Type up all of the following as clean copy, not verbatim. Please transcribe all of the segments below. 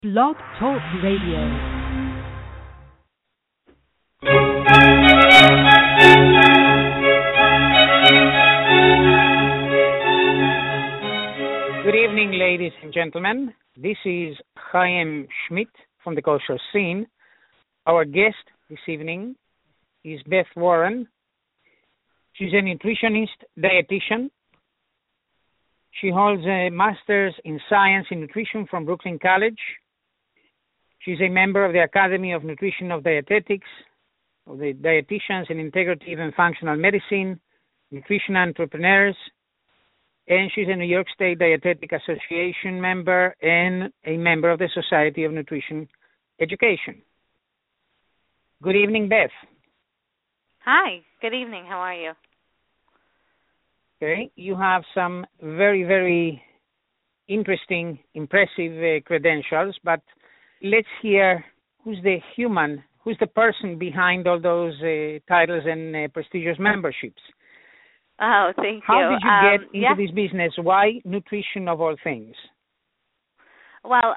Blog Talk Radio. Good evening, ladies and gentlemen. This is Chaim Schmidt from the Kosher Scene. Our guest this evening is Beth Warren. She's a nutritionist, dietitian. She holds a master's in science in nutrition from Brooklyn College. She's a member of the Academy of Nutrition of Dietetics, of the Dietitians in Integrative and Functional Medicine, Nutrition Entrepreneurs, and she's a New York State Dietetic Association member and a member of the Society of Nutrition Education. Good evening, Beth. Hi, good evening. How are you? Okay, you have some very, very interesting, impressive credentials, but let's hear who's the human, who's the person behind all those titles and prestigious memberships. Oh, thank you. How did you get into this business? Why nutrition of all things? Well,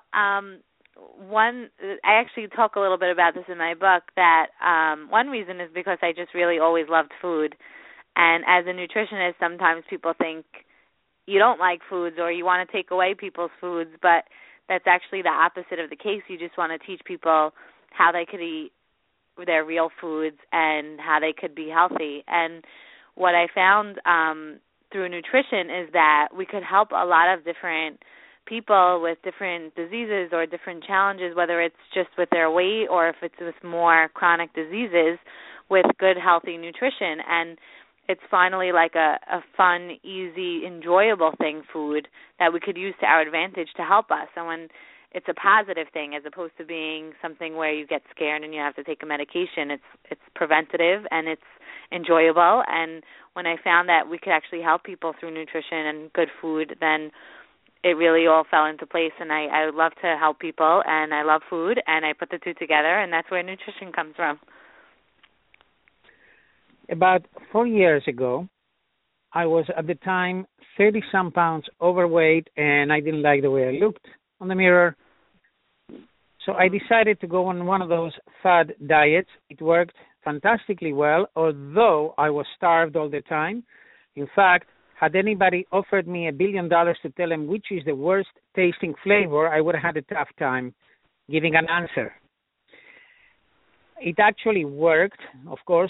I actually talk a little bit about this in my book, that one reason is because I just really always loved food. And as a nutritionist, sometimes people think you don't like foods or you want to take away people's foods, but that's actually the opposite of the case. You just want to teach people how they could eat their real foods and how they could be healthy. And what I found through nutrition is that we could help a lot of different people with different diseases or different challenges, whether it's just with their weight or if it's with more chronic diseases, with good, healthy nutrition. And it's finally like a fun, easy, enjoyable thing, food, that we could use to our advantage to help us. And when it's a positive thing as opposed to being something where you get scared and you have to take a medication, it's preventative and it's enjoyable. And when I found that we could actually help people through nutrition and good food, then it really all fell into place. And I love to help people, and I love food, and I put the two together, and that's where nutrition comes from. About 4 years ago, I was at the time 30-some pounds overweight, and I didn't like the way I looked on the mirror. So I decided to go on one of those fad diets. It worked fantastically well, although I was starved all the time. In fact, had anybody offered me $1 billion to tell them which is the worst tasting flavor, I would have had a tough time giving an answer. It actually worked, of course.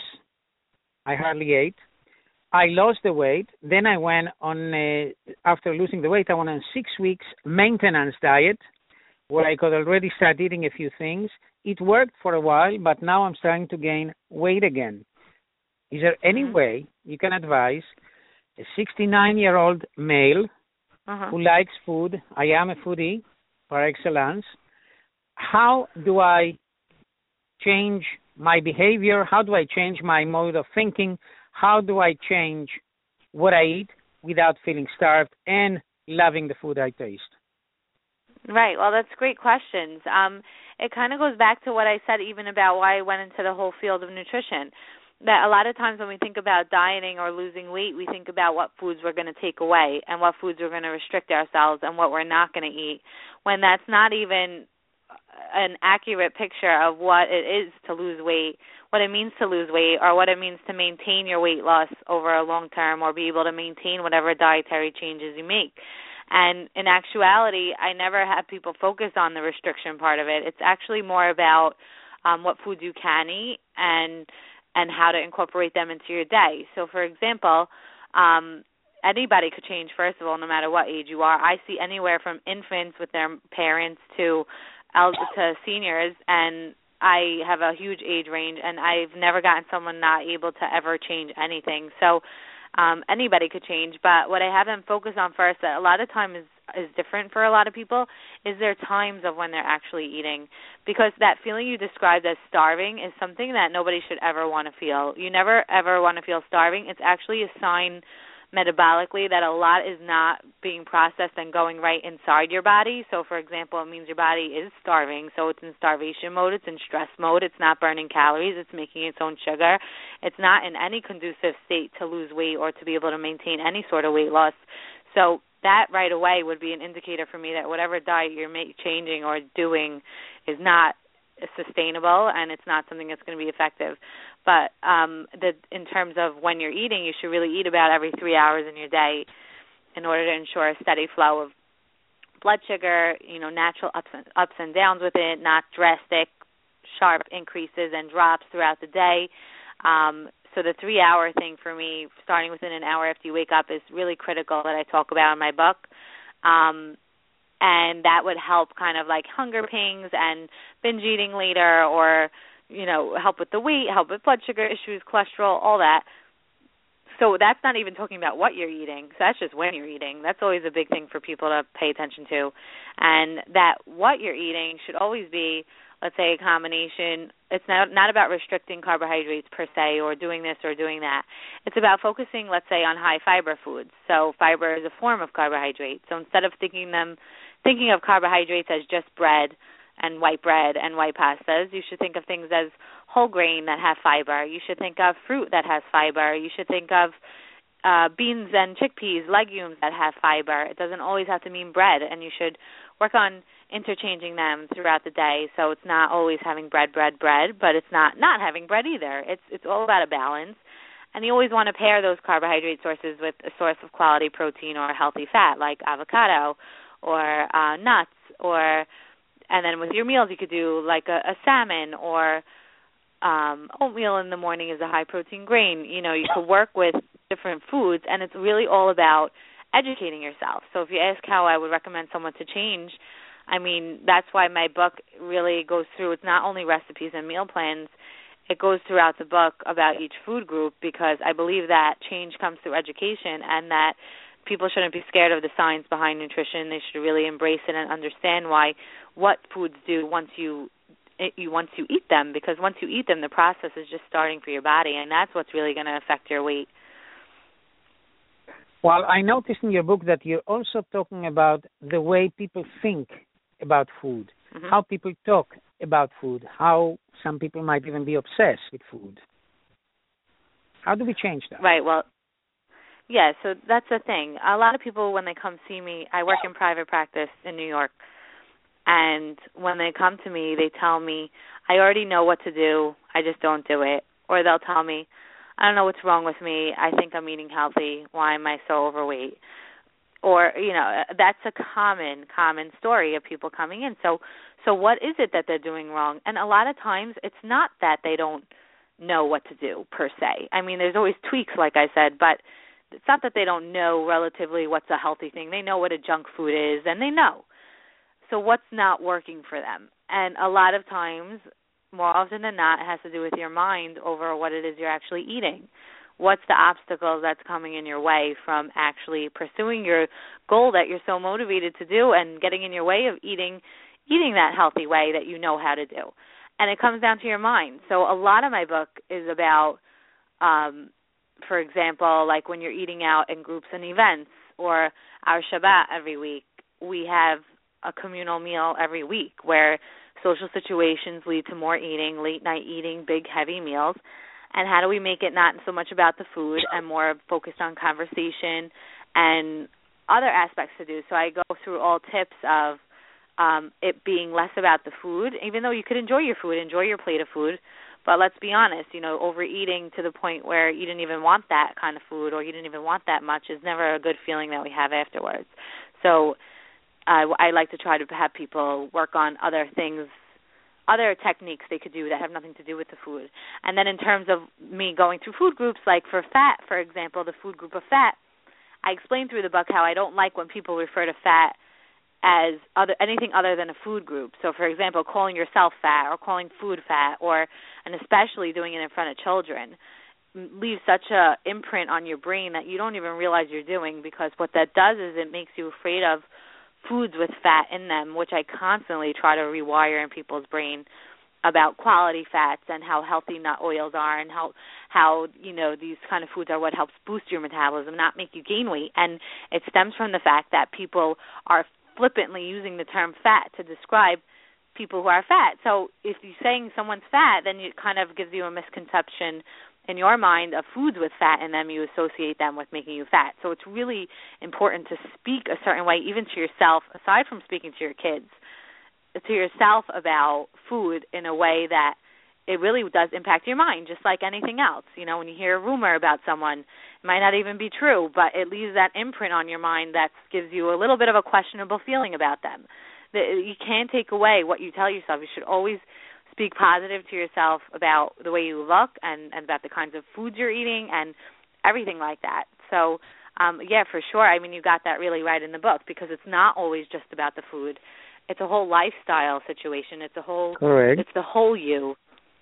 I hardly ate. I lost the weight. Then I went on, after losing the weight, I went on 6 weeks maintenance diet where I could already start eating a few things. It worked for a while, but now I'm starting to gain weight again. Is there any way you can advise a 69-year-old male who likes food? I am a foodie par excellence. How do I change my behavior? How do I change my mode of thinking? How do I change what I eat without feeling starved and loving the food I taste? Right. Well, that's great questions. It kind of goes back to what I said even about why I went into the whole field of nutrition. That a lot of times when we think about dieting or losing weight, we think about what foods we're going to take away and what foods we're going to restrict ourselves and what we're not going to eat, when that's not even an accurate picture of what it is to lose weight, what it means to lose weight, or what it means to maintain your weight loss over a long term, or be able to maintain whatever dietary changes you make. And in actuality, I never have people focus on the restriction part of it. It's actually more about what foods you can eat and how to incorporate them into your day. So, for example, anybody could change, first of all, no matter what age you are. I see anywhere from infants with their parents to seniors, and I have a huge age range, and I've never gotten someone not able to ever change anything. So anybody could change, but what I have them focus on first, that a lot of time is different for a lot of people, is their times of when they're actually eating. Because that feeling you described as starving is something that nobody should ever want to feel. You never, ever want to feel starving. It's actually a sign metabolically that a lot is not being processed and going right inside your body. So, for example, it means your body is starving. So it's in starvation mode. It's in stress mode. It's not burning calories. It's making its own sugar. It's not in any conducive state to lose weight or to be able to maintain any sort of weight loss. So that right away would be an indicator for me that whatever diet you're changing or doing is not sustainable and it's not something that's going to be effective. But in terms of when you're eating, you should really eat about every 3 hours in your day in order to ensure a steady flow of blood sugar, natural ups and downs with it, not drastic, sharp increases and drops throughout the day. So the 3-hour thing for me, starting within an hour after you wake up, is really critical that I talk about in my book. And that would help kind of like hunger pangs and binge eating later, or, help with the weight, help with blood sugar issues, cholesterol, all that. So that's not even talking about what you're eating. So that's just when you're eating. That's always a big thing for people to pay attention to. And that what you're eating should always be, let's say, a combination. It's not about restricting carbohydrates per se or doing this or doing that. It's about focusing, let's say, on high fiber foods. So fiber is a form of carbohydrate. So instead of thinking of carbohydrates as just bread and white pastas, you should think of things as whole grain that have fiber. You should think of fruit that has fiber. You should think of beans and chickpeas, legumes that have fiber. It doesn't always have to mean bread, and you should work on interchanging them throughout the day. So it's not always having bread, but it's not having bread either. It's all about a balance. And you always want to pair those carbohydrate sources with a source of quality protein or healthy fat like avocado or nuts, and then with your meals you could do like a salmon, or oatmeal in the morning is a high-protein grain. You could work with different foods, and it's really all about educating yourself. So if you ask how I would recommend someone to change, that's why my book really goes through. It's not only recipes and meal plans. It goes throughout the book about each food group, because I believe that change comes through education, and that people shouldn't be scared of the science behind nutrition. They should really embrace it and understand what foods do once you eat them, because once you eat them, the process is just starting for your body, and that's what's really going to affect your weight. Well, I noticed in your book that you're also talking about the way people think about food, how people talk about food, how some people might even be obsessed with food. How do we change that? Right, well, yeah, so that's the thing. A lot of people, when they come see me, I work in private practice in New York, and when they come to me, they tell me, I already know what to do, I just don't do it. Or they'll tell me, I don't know what's wrong with me, I think I'm eating healthy, why am I so overweight? Or, that's a common story of people coming in. So what is it that they're doing wrong? And a lot of times it's not that they don't know what to do per se. There's always tweaks, like I said, but it's not that they don't know relatively what's a healthy thing. They know what a junk food is, and they know. So what's not working for them? And a lot of times, more often than not, it has to do with your mind over what it is you're actually eating. What's the obstacle that's coming in your way from actually pursuing your goal that you're so motivated to do, and getting in your way of eating that healthy way that you know how to do? And it comes down to your mind. So a lot of my book is about, for example, like when you're eating out in groups and events, or our Shabbat every week, we have a communal meal every week where social situations lead to more eating, late night eating, big, heavy meals. And how do we make it not so much about the food and more focused on conversation and other aspects to do? So I go through all tips of it being less about the food, even though you could enjoy your food, enjoy your plate of food. But let's be honest, overeating to the point where you didn't even want that kind of food, or you didn't even want that much, is never a good feeling that we have afterwards. So I like to try to have people work on other things, other techniques they could do that have nothing to do with the food. And then in terms of me going through food groups, like for fat, for example, the food group of fat, I explain through the book how I don't like when people refer to fat as anything other than a food group. So, for example, calling yourself fat or calling food fat, and especially doing it in front of children, leaves such a imprint on your brain that you don't even realize you're doing, because what that does is it makes you afraid of foods with fat in them, which I constantly try to rewire in people's brain about quality fats and how healthy nut oils are, and how these kind of foods are what helps boost your metabolism, not make you gain weight. And it stems from the fact that people are flippantly using the term fat to describe people who are fat. So if you're saying someone's fat, then it kind of gives you a misconception in your mind of foods with fat in them, you associate them with making you fat. So it's really important to speak a certain way, even to yourself, aside from speaking to your kids, to yourself about food in a way that it really does impact your mind, just like anything else. You know, when you hear a rumor about someone, it might not even be true, but it leaves that imprint on your mind that gives you a little bit of a questionable feeling about them. You can't take away what you tell yourself. You should always speak positive to yourself about the way you look and about the kinds of foods you're eating and everything like that. So, yeah, for sure. I mean, you got that really right in the book, because it's not always just about the food. It's a whole lifestyle situation. It's a whole, Correct. It's the whole you.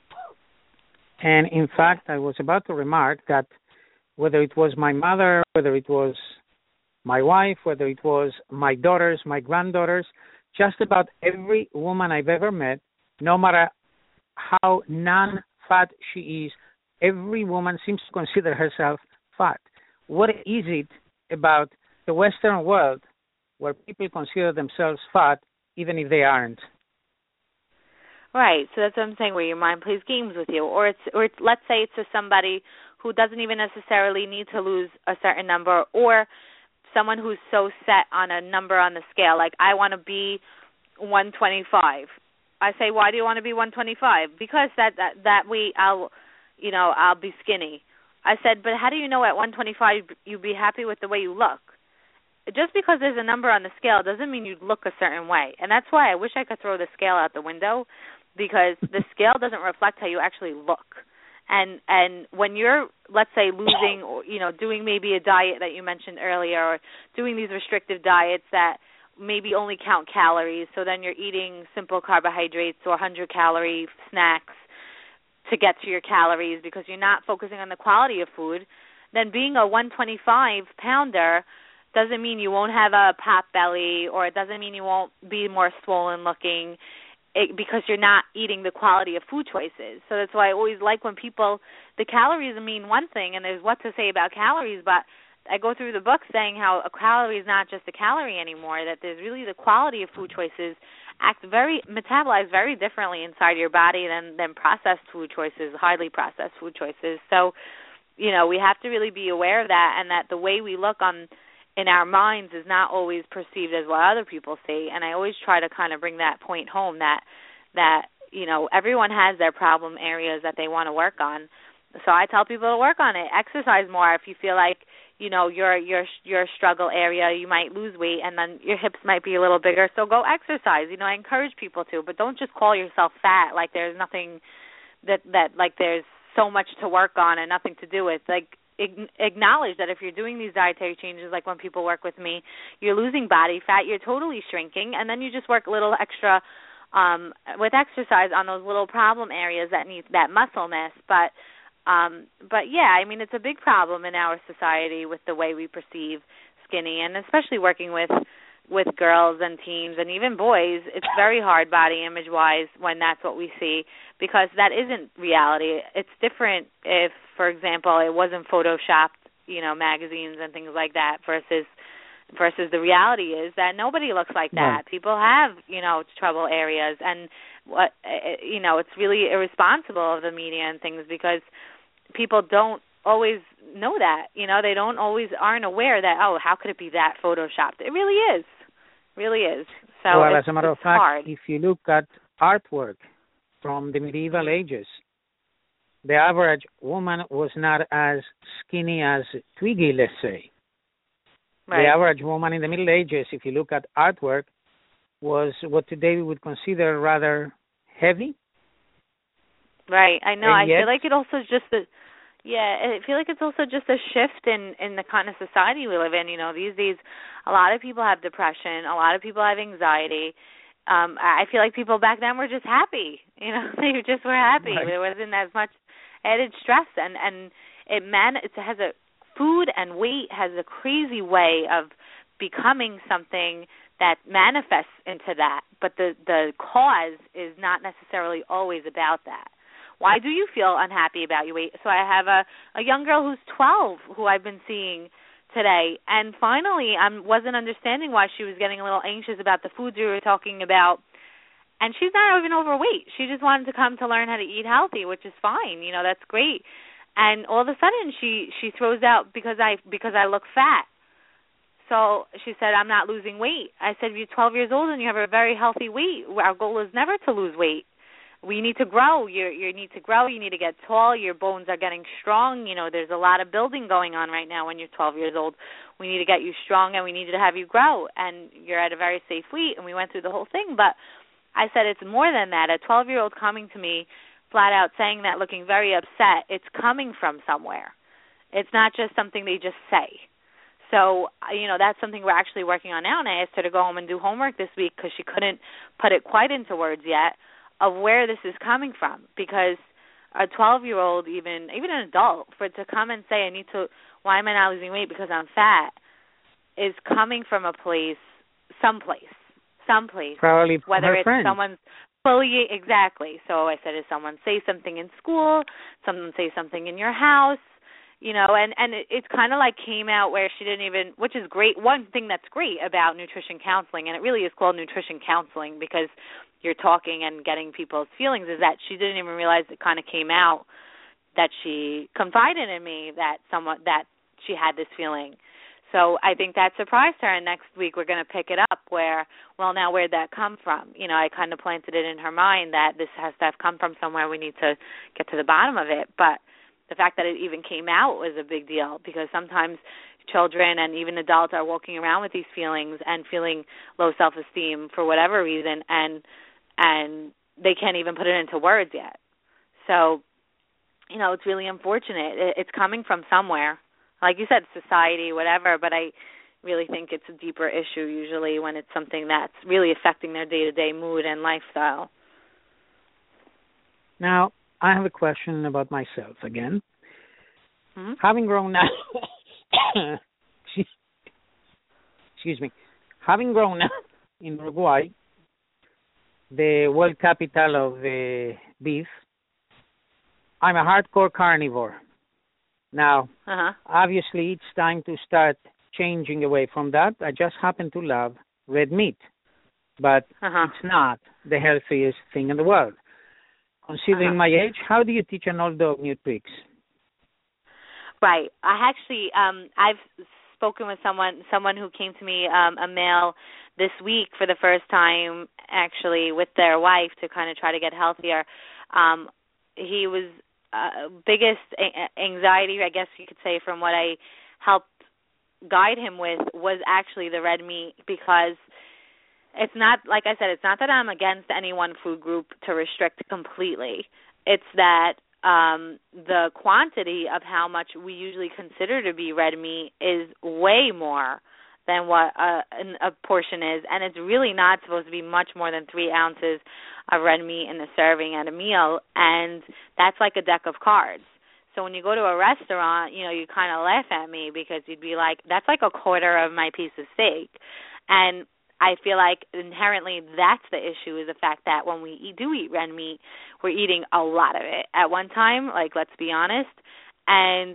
And in fact, I was about to remark that whether it was my mother, whether it was my wife, whether it was my daughters, my granddaughters, just about every woman I've ever met, no matter how non-fat she is, every woman seems to consider herself fat. What is it about the Western world where people consider themselves fat even if they aren't? Right, so that's what I'm saying, where your mind plays games with you. Or let's say it's to somebody who doesn't even necessarily need to lose a certain number, or someone who's so set on a number on the scale, like I want to be 125. I say, why do you want to be 125? Because that way I'll be skinny. I said, but how do you know at 125 you'd be happy with the way you look? Just because there's a number on the scale doesn't mean you look a certain way. And that's why I wish I could throw the scale out the window, because the scale doesn't reflect how you actually look. And when you're, let's say, losing, or doing maybe a diet that you mentioned earlier, or doing these restrictive diets that maybe only count calories, so then you're eating simple carbohydrates or 100-calorie snacks to get to your calories because you're not focusing on the quality of food, then being a 125-pounder doesn't mean you won't have a pot belly, or it doesn't mean you won't be more swollen looking, because you're not eating the quality of food choices. So that's why I always like when the calories mean one thing, and there's what to say about calories, but I go through the book saying how a calorie is not just a calorie anymore, that there's really the quality of food choices metabolize very differently inside your body than processed food choices, highly processed food choices. So, we have to really be aware of that, and that the way we look in our minds is not always perceived as what other people see. And I always try to kind of bring that point home that everyone has their problem areas that they want to work on. So I tell people to work on it. Exercise more if you feel like, your struggle area, you might lose weight and then your hips might be a little bigger. So go exercise. I encourage people to, but don't just call yourself fat like there's nothing that like there's so much to work on and nothing to do with. Like, acknowledge that if you're doing these dietary changes, like when people work with me, you're losing body fat, you're totally shrinking, and then you just work a little extra with exercise on those little problem areas that need that muscle mass. But yeah, I mean, it's a big problem in our society with the way we perceive skinny, and especially working with girls and teens and even boys. It's very hard body image-wise when that's what we see, because that isn't reality. It's different if, for example, it wasn't photoshopped, magazines and things like that, versus the reality is that nobody looks like that. Right. People have, trouble areas, and it's really irresponsible of the media and things, because people don't always know that. They aren't aware that, how could it be that photoshopped? It really is. Really is. So well, as a matter of fact, hard. If you look at artwork from the medieval ages, the average woman was not as skinny as Twiggy, let's say. Right. The average woman in the Middle Ages, if you look at artwork, was what today we would consider rather heavy. Right. I know. I feel like it also just I feel like it's also just a shift in the kind of society we live in. These days, a lot of people have depression. A lot of people have anxiety. I feel like people back then were just happy. They just were happy. Right. There wasn't as much added stress, and food and weight has a crazy way of becoming something that manifests into that. But the cause is not necessarily always about that. Why do you feel unhappy about your weight? So I have a young girl who's 12 who I've been seeing today, and finally I wasn't understanding why she was getting a little anxious about the foods we were talking about, and she's not even overweight. She just wanted to come to learn how to eat healthy, which is fine. That's great. And all of a sudden she throws out because I look fat. So she said, I'm not losing weight. I said, you're 12 years old and you have a very healthy weight. Our goal is never to lose weight. We need to grow. You need to grow. You need to get tall. Your bones are getting strong. You know, there's a lot of building going on right now when you're 12 years old. We need to get you strong, and we need to have you grow. And you're at a very safe weight, and we went through the whole thing. But I said it's more than that. A 12-year-old coming to me flat out saying that, looking very upset, it's coming from somewhere. It's not just something they just say. So, you know, that's something we're actually working on now, and I asked her to go home and do homework this week because she couldn't put it quite into words yet of where this is coming from. Because a 12-year-old, even an adult, for it to come and say, why am I not losing weight because I'm fat, is coming from a place, someplace. Probably from whether her it's friend. someone's fully, exactly. So I said, if someone say something in school, someone say something in your house, you know, and it's kind of like came out where she didn't even, which is great. One thing that's great about nutrition counseling, and it really is called nutrition counseling because you're talking and getting people's feelings, is that she didn't even realize it kind of came out that she confided in me that she had this feeling. So I think that surprised her, and next week we're going to pick it up where, well, now where'd that come from? You know, I kind of planted it in her mind that this has to have come from somewhere. We need to get to the bottom of it. But the fact that it even came out was a big deal because sometimes children and even adults are walking around with these feelings and feeling low self-esteem for whatever reason, and they can't even put it into words yet. So, you know, it's really unfortunate. It's coming from somewhere. Like you said, society, whatever, but I really think it's a deeper issue usually when it's something that's really affecting their day-to-day mood and lifestyle. Now, I have a question about myself again. Mm-hmm. Having grown up, excuse me, having grown up in Uruguay, the world capital of beef, I'm a hardcore carnivore. Now, obviously, it's time to start changing away from that. I just happen to love red meat, but it's not the healthiest thing in the world. Considering my age, how do you teach an old dog new tricks? Right. I actually, I've spoken with someone who came to me, a male, this week for the first time, actually, with their wife to kind of try to get healthier. He was biggest anxiety, I guess you could say, from what I helped guide him with was actually the red meat, because it's not, like I said, it's not that I'm against any one food group to restrict completely. It's that the quantity of how much we usually consider to be red meat is way more than what a portion is, and it's really not supposed to be much more than 3 ounces of red meat in a serving at a meal, and that's like a deck of cards. So when you go to a restaurant, you know, you kind of laugh at me because you'd be like, that's like a quarter of my piece of steak. And I feel like inherently that's the issue, is the fact that when we do eat red meat, we're eating a lot of it at one time, like, let's be honest, and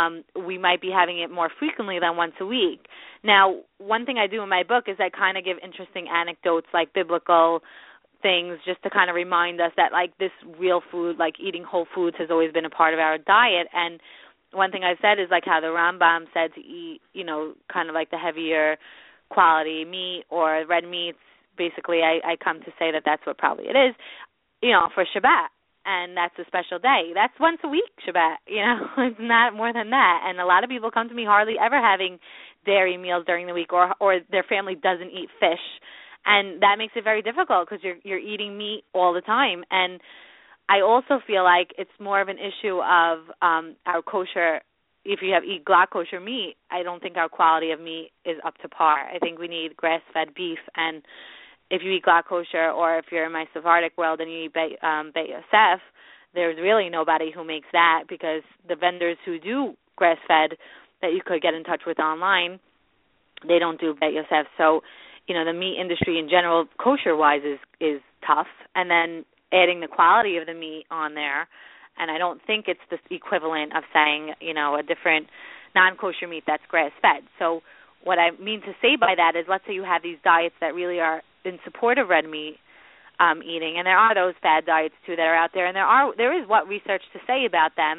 we might be having it more frequently than once a week. Now, one thing I do in my book is I kind of give interesting anecdotes, like biblical things, just to kind of remind us that, like, this real food, like eating whole foods, has always been a part of our diet. And one thing I said is, like, how the Rambam said to eat, you know, kind of like the heavier quality meat or red meats. Basically, I come to say that that's what probably it is, you know, for Shabbat. And that's a special day. That's once a week, Shabbat, you know. It's not more than that. And a lot of people come to me hardly ever having dairy meals during the week, or their family doesn't eat fish. And that makes it very difficult because you're eating meat all the time. And I also feel like it's more of an issue of our kosher. If you eat glatt kosher meat, I don't think our quality of meat is up to par. I think we need grass-fed beef. And if you eat glatt kosher, or if you're in my Sephardic world and you eat Beit Yosef, there's really nobody who makes that, because the vendors who do grass-fed that you could get in touch with online, they don't do Beit Yosef. So, you know, the meat industry in general, kosher-wise, is tough. And then adding the quality of the meat on there, and I don't think it's the equivalent of saying, you know, a different non-kosher meat that's grass-fed. So what I mean to say by that is, let's say you have these diets that really are in support of red meat eating, and there are those fad diets too that are out there, and there is what research to say about them,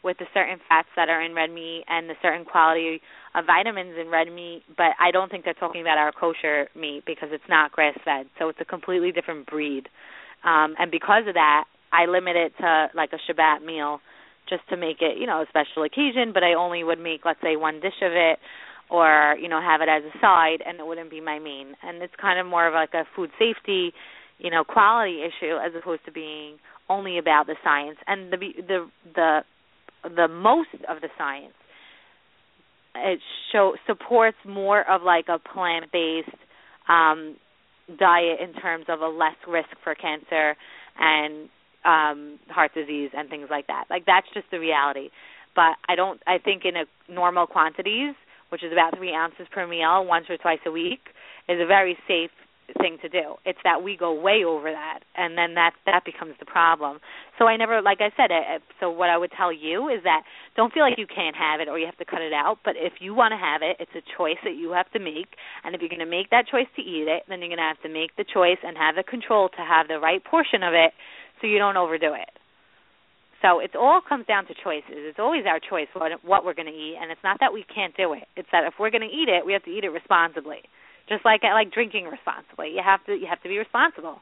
with the certain fats that are in red meat and the certain quality of vitamins in red meat, but I don't think they're talking about our kosher meat because it's not grass-fed. So it's a completely different breed. And because of that, I limit it to like a Shabbat meal just to make it, a special occasion, but I only would make, let's say, one dish of it or, have it as a side, and it wouldn't be my main. And it's kind of more of like a food safety, quality issue as opposed to being only about the science. And the most of the science, it supports more of like a plant-based diet in terms of a less risk for cancer and heart disease and things like that. Like, that's just the reality. But I think in a normal quantities, which is about 3 ounces per meal, once or twice a week, is a very safe thing to do. It's that we go way over that, and then that becomes the problem. So I never, like I said, so what I would tell you is that don't feel like you can't have it or you have to cut it out, but if you want to have it, it's a choice that you have to make, and if you're going to make that choice to eat it, then you're going to have to make the choice and have the control to have the right portion of it so you don't overdo it. So it all comes down to choices. It's always our choice what we're going to eat, and it's not that we can't do it. It's that if we're going to eat it, we have to eat it responsibly. Just like drinking responsibly. You have to be responsible.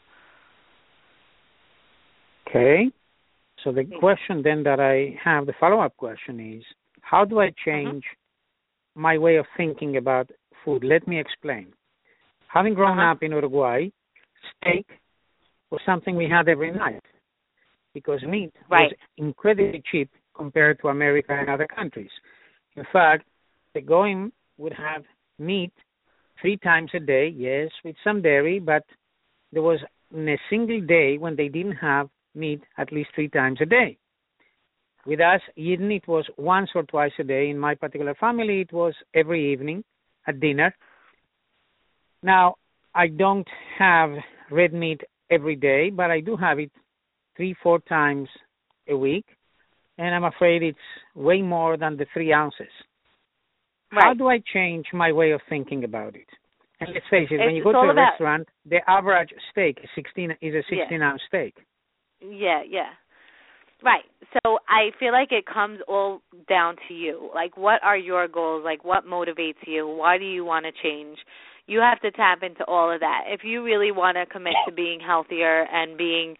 Okay. So the question then that I have, the follow-up question is, how do I change my way of thinking about food? Let me explain. Having grown up in Uruguay, steak was something we had every night because meat was incredibly cheap compared to America and other countries. In fact, the Goyim would have meat 3 times a day, yes, with some dairy, but there was in a single day when they didn't have meat at least 3 times a day. With us, Yidden, it was once or twice a day. In my particular family, it was every evening at dinner. Now, I don't have red meat every day, but I do have it 3-4 times a week, and I'm afraid it's way more than the 3 ounces. Right. How do I change my way of thinking about it? And let's face it, when you go to a restaurant, the average steak is a 16-ounce steak. Yeah. Right. So I feel like it comes all down to you. Like, what are your goals? Like, what motivates you? Why do you want to change? You have to tap into all of that. If you really want to commit to being healthier and being,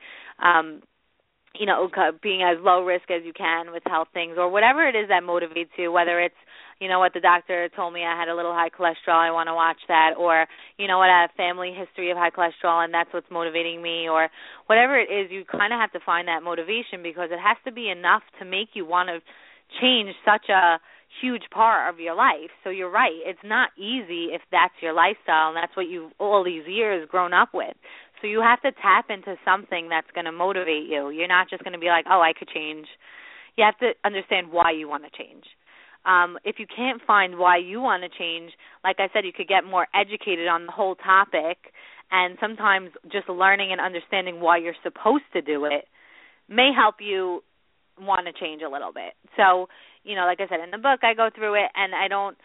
being as low risk as you can with health things or whatever it is that motivates you, whether it's, what the doctor told me I had a little high cholesterol, I want to watch that, or, I have a family history of high cholesterol and that's what's motivating me, or whatever it is, you kind of have to find that motivation because it has to be enough to make you want to change such a huge part of your life. So you're right, it's not easy if that's your lifestyle and that's what you've all these years grown up with. So you have to tap into something that's going to motivate you. You're not just going to be like, oh, I could change. You have to understand why you want to change. If you can't find why you want to change, like I said, you could get more educated on the whole topic, and sometimes just learning and understanding why you're supposed to do it may help you want to change a little bit. So, like I said, in the book, I go through it, and I don't,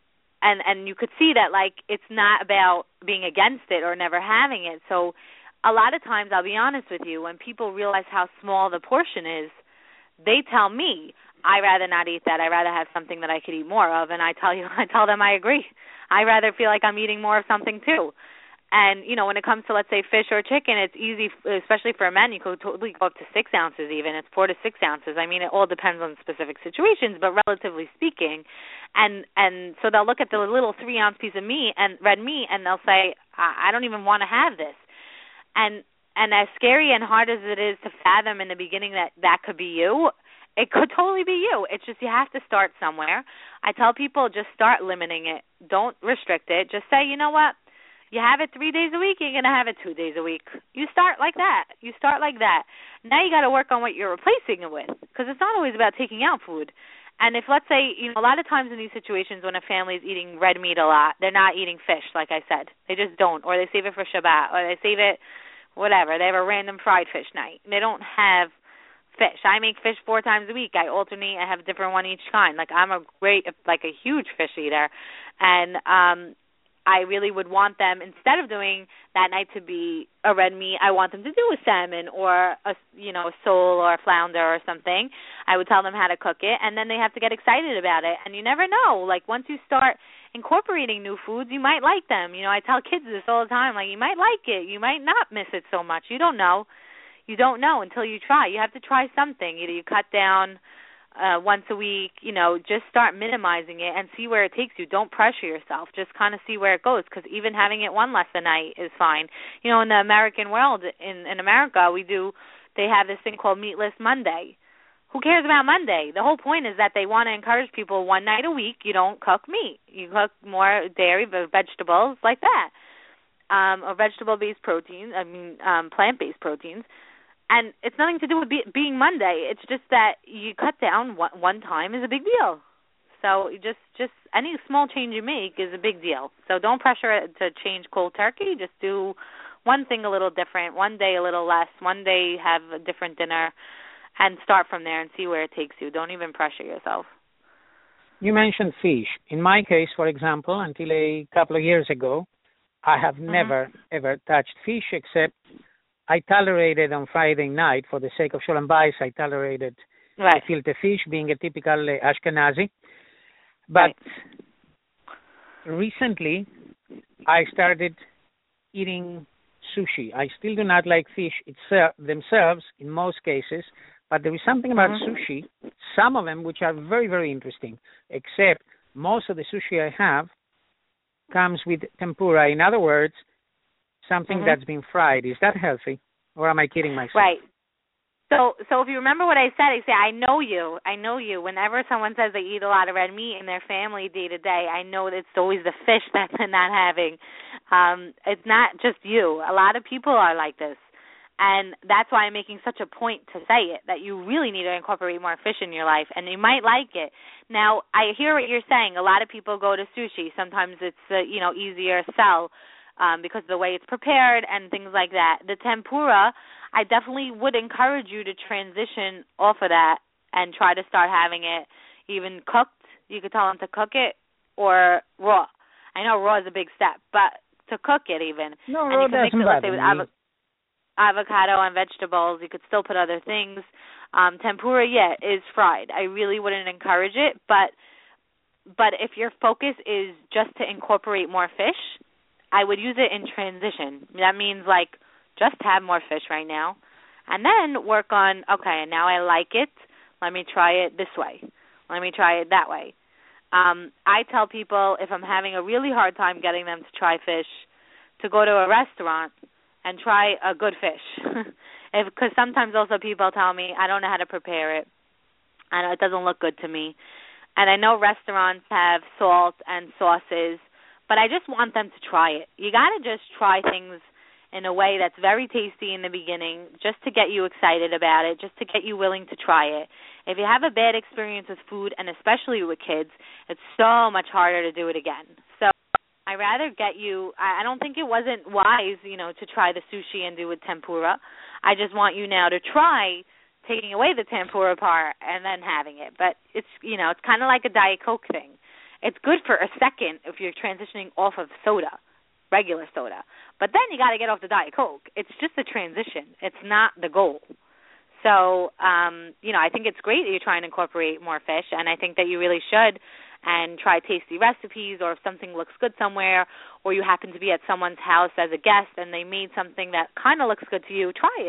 and you could see that, like, it's not about being against it or never having it. So a lot of times, I'll be honest with you, when people realize how small the portion is, they tell me, I'd rather not eat that. I'd rather have something that I could eat more of. And I tell them I agree. I'd rather feel like I'm eating more of something too. And, when it comes to, let's say, fish or chicken, it's easy, especially for a man, you could totally go up to 6 ounces even. It's 4 to 6 ounces. I mean, it all depends on specific situations, but relatively speaking. And so they'll look at the little 3-ounce piece of meat and red meat, and they'll say, I don't even want to have this. And as scary and hard as it is to fathom in the beginning that could be you, it could totally be you. It's just you have to start somewhere. I tell people just start limiting it. Don't restrict it. Just say, you know what? You have it 3 days a week, you're going to have it 2 days a week. You start like that. Now you got to work on what you're replacing it with because it's not always about taking out food. And if, let's say, a lot of times in these situations when a family is eating red meat a lot, they're not eating fish, like I said. They just don't. Or they save it for Shabbat. Or they save it, whatever. They have a random fried fish night. They don't have fish. I make fish 4 times a week. I alternate. I have a different one each kind. Like, I'm a huge fish eater. And I really would want them, instead of doing that night to be a red meat, I want them to do a salmon or a sole or a flounder or something. I would tell them how to cook it, and then they have to get excited about it. And you never know. Like, once you start incorporating new foods, you might like them. I tell kids this all the time. Like, you might like it. You might not miss it so much. You don't know. You don't know until you try. You have to try something. Either you cut down once a week, just start minimizing it and see where it takes you. Don't pressure yourself. Just kind of see where it goes, because even having it one less a night is fine. In the American world, in America, they have this thing called Meatless Monday. Who cares about Monday? The whole point is that they want to encourage people one night a week, you don't cook meat. You cook more dairy, vegetables, like that, or vegetable-based proteins, plant-based proteins. And it's nothing to do with being Monday. It's just that you cut down one time is a big deal. So just any small change you make is a big deal. So don't pressure it to change cold turkey. Just do one thing a little different, one day a little less, one day have a different dinner, and start from there and see where it takes you. Don't even pressure yourself. You mentioned fish. In my case, for example, until a couple of years ago, I have never, ever touched fish, except I tolerated on Friday night, for the sake of Sholem Bayis, I tolerated gefilte fish, being a typical Ashkenazi. But recently, I started eating sushi. I still do not like fish themselves in most cases, but there is something about sushi, some of them which are very, very interesting, except most of the sushi I have comes with tempura. In other words, something that's been fried. Is that healthy, or am I kidding myself? Right. So if you remember what I said, I say, I know you. Whenever someone says they eat a lot of red meat in their family day to day, I know that it's always the fish that they're not having. It's not just you. A lot of people are like this. And that's why I'm making such a point to say it, that you really need to incorporate more fish in your life, and you might like it. Now, I hear what you're saying. A lot of people go to sushi. Sometimes it's easier to sell because of the way it's prepared and things like that. The tempura, I definitely would encourage you to transition off of that and try to start having it even cooked. You could tell them to cook it, or raw. I know raw is a big step, but to cook it even. No, raw doesn't bother me. Avocado and vegetables. You could still put other things. Tempura, is fried. I really wouldn't encourage it, but if your focus is just to incorporate more fish, I would use it in transition. That means, just have more fish right now, and then work on, okay, now I like it. Let me try it this way. Let me try it that way. I tell people, if I'm having a really hard time getting them to try fish, to go to a restaurant and try a good fish. Because sometimes also people tell me, I don't know how to prepare it, and it doesn't look good to me. And I know restaurants have salt and sauces, but I just want them to try it. You got to just try things in a way that's very tasty in the beginning, just to get you excited about it, just to get you willing to try it. If you have a bad experience with food, and especially with kids, it's so much harder to do it again. So I rather get you, I don't think it wasn't wise, to try the sushi and do it tempura. I just want you now to try taking away the tempura part and then having it. But it's, it's kind of like a Diet Coke thing. It's good for a second if you're transitioning off of soda, regular soda. But then you got to get off the Diet Coke. It's just a transition. It's not the goal. So, I think it's great that you're trying to incorporate more fish, and I think that you really should, and try tasty recipes, or if something looks good somewhere, or you happen to be at someone's house as a guest and they made something that kind of looks good to you, try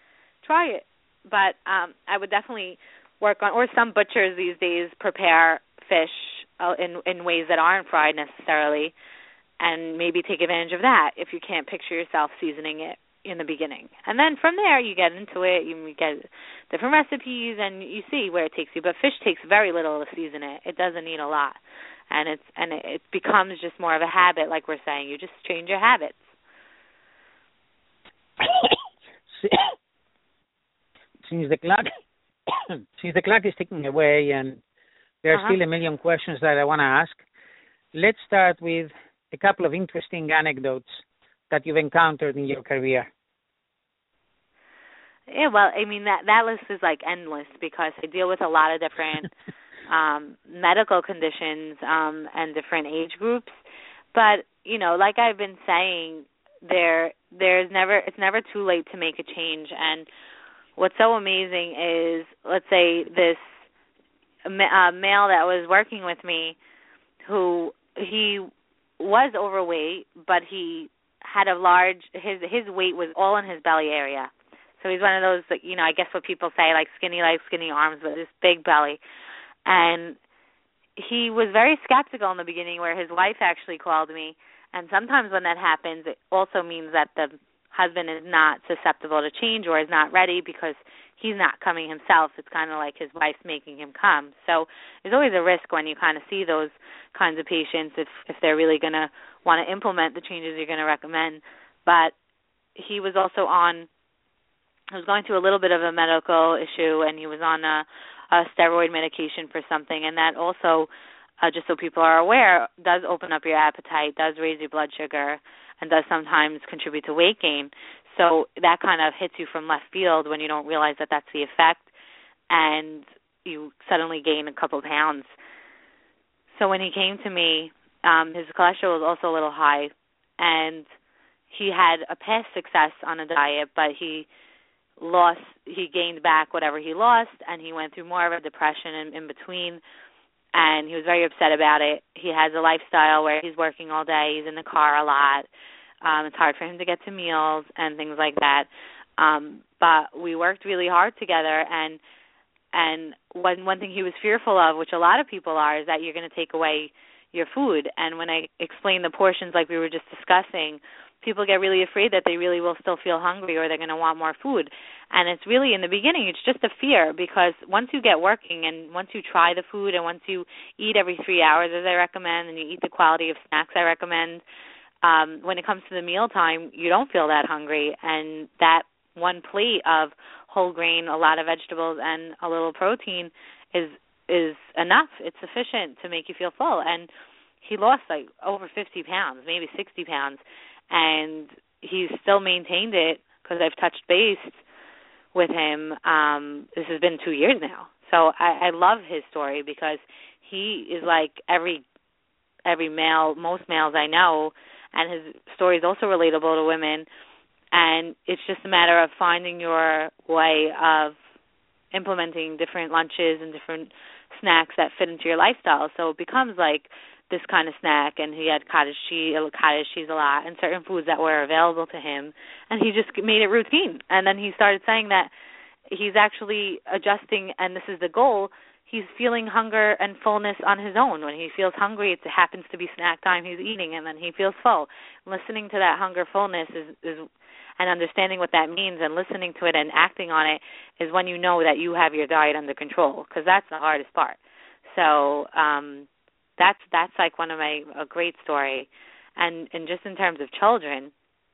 it. But I would definitely work on, or some butchers these days prepare fish in ways that aren't fried necessarily, and maybe take advantage of that if you can't picture yourself seasoning it in the beginning. And then from there you get into it, you get different recipes, and you see where it takes you. But fish takes very little to season it. It doesn't need a lot. And it becomes just more of a habit, like we're saying. You just change your habits. Since the clock is ticking away, and there are still a million questions that I want to ask, let's start with a couple of interesting anecdotes that you've encountered in your career. Yeah, well, I mean, that list is endless, because I deal with a lot of different medical conditions and different age groups. But, you know, like I've been saying, it's never too late to make a change. And what's so amazing is, let's say this male that was working with me, who he was overweight, but he had his weight was all in his belly area. So he's one of those, you know, I guess what people say, like skinny legs, skinny arms, but this big belly. And he was very skeptical in the beginning, where his wife actually called me. And sometimes when that happens, it also means that the husband is not susceptible to change or is not ready because he's not coming himself. It's kind of like his wife's making him come. So there's always a risk when you kind of see those kinds of patients if they're really going to want to implement the changes you're going to recommend. But he was also going through a little bit of a medical issue, and he was on a steroid medication for something, and that also, just so people are aware, does open up your appetite, does raise your blood sugar, and does sometimes contribute to weight gain. So that kind of hits you from left field when you don't realize that that's the effect, and you suddenly gain a couple pounds. So when he came to me, his cholesterol was also a little high, and he had a past success on a diet, but he gained back whatever he lost, and he went through more of a depression in between, and he was very upset about it. He has a lifestyle where he's working all day, he's in the car a lot. It's hard for him to get to meals and things like that. But we worked really hard together, and one thing he was fearful of, which a lot of people are, is that you're going to take away your food. And when I explain the portions like we were just discussing, people get really afraid that they really will still feel hungry or they're going to want more food. And it's really, in the beginning, it's just a fear, because once you get working and once you try the food and once you eat every 3 hours, as I recommend, and you eat the quality of snacks I recommend, when it comes to the mealtime, you don't feel that hungry. And that one plate of whole grain, a lot of vegetables, and a little protein is enough. It's sufficient to make you feel full. And he lost like over 50 pounds, maybe 60 pounds. And he's still maintained it because I've touched base with him. This has been 2 years now. So I love his story, because he is like every male, most males I know, and his story is also relatable to women. And it's just a matter of finding your way of implementing different lunches and different snacks that fit into your lifestyle. So it becomes like this kind of snack, and he had cottage cheese a lot, and certain foods that were available to him, and he just made it routine. And then he started saying that he's actually adjusting, and this is the goal, he's feeling hunger and fullness on his own. When he feels hungry, it happens to be snack time, he's eating, and then he feels full. Listening to that hunger fullness is and understanding what that means and listening to it and acting on it is when you know that you have your diet under control, because that's the hardest part. So that's like a great story. And just in terms of children,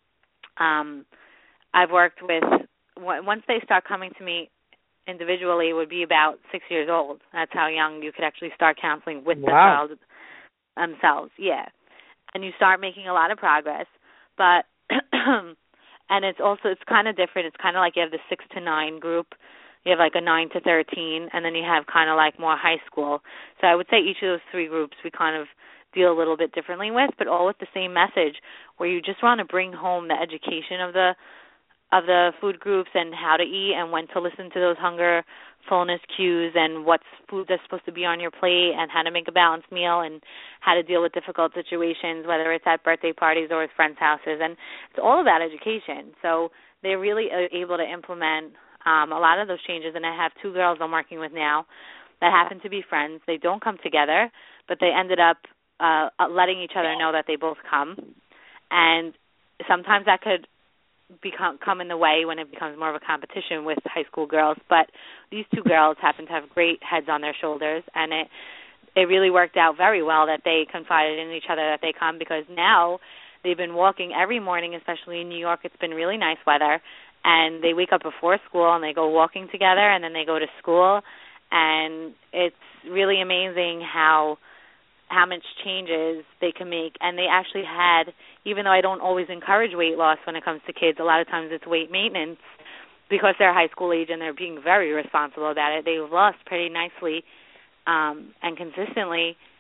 I've worked with, once they start coming to me individually, it would be about 6 years old. That's how young you could actually start counseling with the child themselves. Yeah. And you start making a lot of progress. But and it's kind of different. It's kind of like you have the 6 to 9 group. You have like a 9 to 13, and then you have kind of like more high school. So I would say each of those 3 groups we kind of deal a little bit differently with, but all with the same message, where you just want to bring home the education of the food groups and how to eat and when to listen to those hunger, fullness cues, and what food that's supposed to be on your plate, and how to make a balanced meal, and how to deal with difficult situations, whether it's at birthday parties or at friends' houses. And it's all about education. So they're really able to implement a lot of those changes. And I have 2 girls I'm working with now that happen to be friends. They don't come together, but they ended up letting each other know that they both come. And sometimes that could come in the way when it becomes more of a competition with high school girls. But these 2 girls happen to have great heads on their shoulders, and it really worked out very well that they confided in each other that they come, because now they've been walking every morning, especially in New York. It's been really nice weather, and they wake up before school and they go walking together, and then they go to school, and it's really amazing how much changes they can make. And they actually had, even though I don't always encourage weight loss when it comes to kids, a lot of times it's weight maintenance, because they're high school age and they're being very responsible about it. They've lost pretty nicely and consistently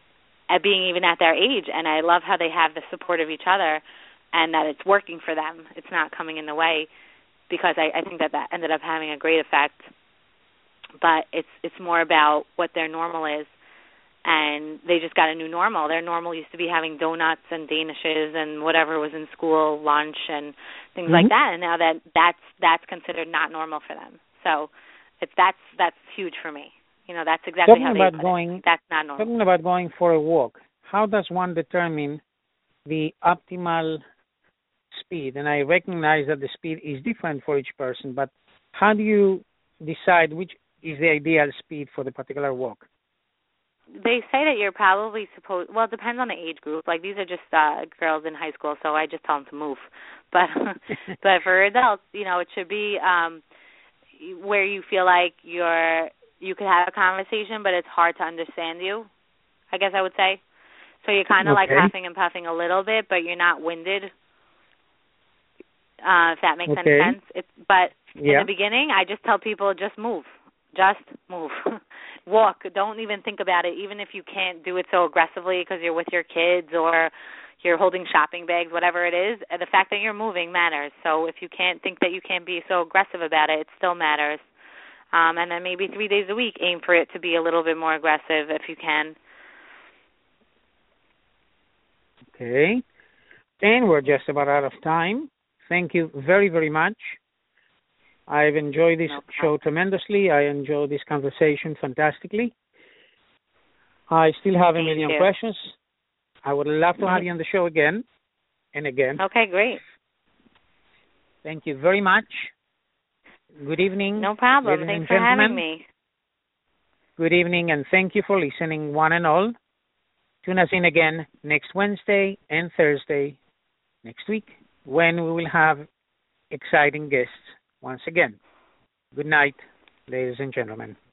at being even at their age. And I love how they have the support of each other and that it's working for them. It's not coming in the way, because I think that ended up having a great effect. But it's more about what their normal is, and they just got a new normal. Their normal used to be having donuts and Danishes and whatever was in school, lunch and things like that, and now that's considered not normal for them. So that's huge for me. That's exactly how they put it. That's not normal. Talking about going for a walk, how does one determine the optimal speed? And I recognize that the speed is different for each person, but how do you decide which is the ideal speed for the particular walk? They say that you're probably supposed, well, it depends on the age group. Like, these are just girls in high school, so I just tell them to move. But but for adults, it should be where you feel like you could have a conversation, but it's hard to understand you, I guess I would say. So you're kind of like huffing and puffing a little bit, but you're not winded, if that makes any sense. But in the beginning, I just tell people, just move. Just move. Walk. Don't even think about it, even if you can't do it so aggressively because you're with your kids or you're holding shopping bags, whatever it is. The fact that you're moving matters. So if you can't think that you can't be so aggressive about it, it still matters. And then maybe 3 days a week, aim for it to be a little bit more aggressive if you can. Okay. And we're just about out of time. Thank you very, very much. I've enjoyed this show tremendously. I enjoyed this conversation fantastically. I still have a million questions. I would love to have you on the show again and again. Okay, great. Thank you very much. Good evening. No problem. Thanks for having me. Good evening, and thank you for listening, one and all. Tune us in again next Wednesday and Thursday next week, when we will have exciting guests once again. Good night, ladies and gentlemen.